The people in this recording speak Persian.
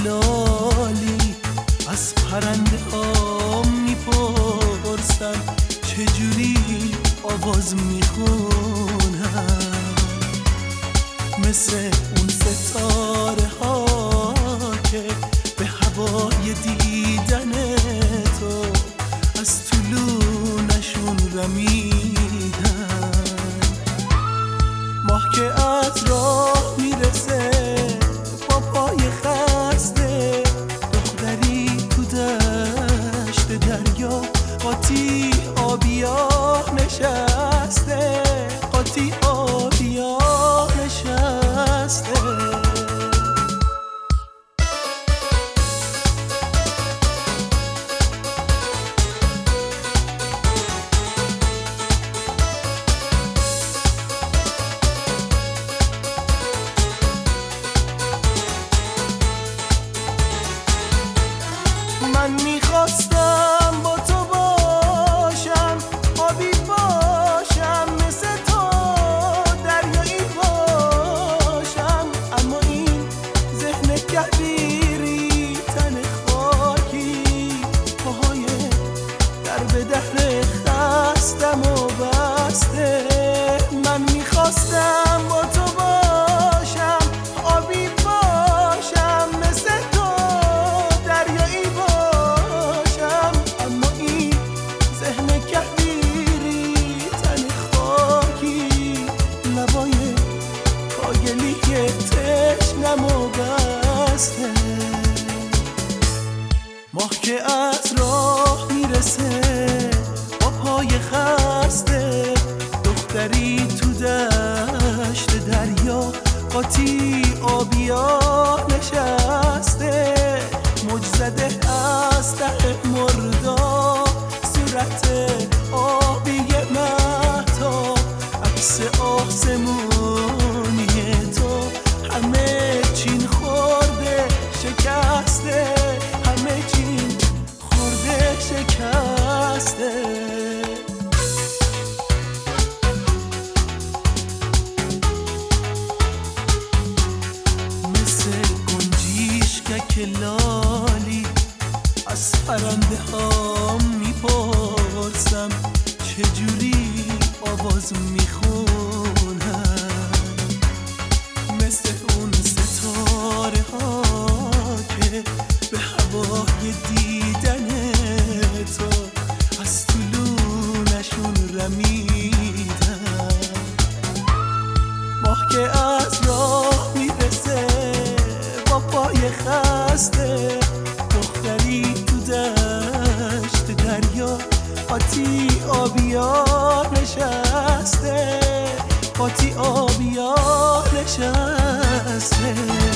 لالی از پرنده ها میپرسن چجوری آواز میخونن، مثل اون ستاره ها که به هوای دیدن تو از طلوعشون رمیدن. ماه که از راه میرسه با پای خسته، دختری تو دشت دریا قاطی آبیاه نشسته، قاطی آبیاه نشسته. من میخواستم با تو باشم، آبی باشم مثل تو، دریایی باشم، اما این ذهن کبیری تن خاکی، پاهای در به در خستم و بسته. من میخواستم با تو باشم، آبی باشم مثل تو، دریایی باشم، اما این ذهن کبیری تن خاکی، لبای کاگلی تشنم و بسته. ماه که از راه میرسه با پای خسته، دختری تو دشت دریا قاطی آبیاه نشسته، موج زده از ته مردا، صورت آبی مهتاب، عکس آسمونی تو، همه چین خورده شکسته، همه چین خورده شکسته. که لالی از پرنده ها میپرسم چجوری آواز میخونن، مثل اون ستاره ها که به هوای دیدن تو از طلوعشون رمیدن. ماه که از راه میرسه با پای خسته، دختری تو دشت دریا قاطی آبیاه نشسته، قاطی آبیاه نشسته.